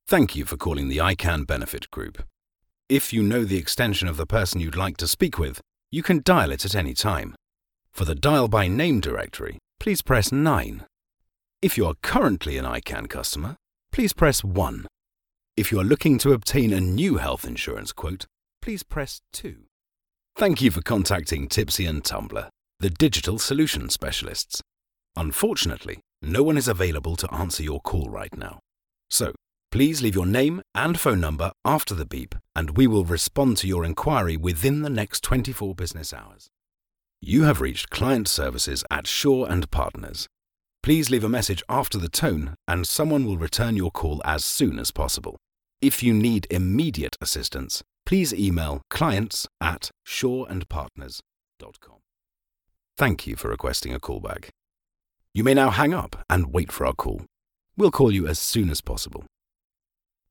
Thank you for calling the ICANN Benefit Group. If you know the extension of the person you'd like to speak with, you can dial it at any time. For the Dial by Name directory, please press 9. If you are currently an ICANN customer, please press 1. If you are looking to obtain a new health insurance quote, please press 2. Thank you for contacting Tipsy and Tumblr, the digital solution specialists. Unfortunately, no one is available to answer your call right now. So, please leave your name and phone number after the beep, and we will respond to your inquiry within the next 24 business hours. You have reached client services at Shaw and Partners. Please leave a message after the tone, and someone will return your call as soon as possible. If you need immediate assistance, please email clients@shawandpartners.com. Thank you for requesting a callback. You may now hang up and wait for our call. We'll call you as soon as possible.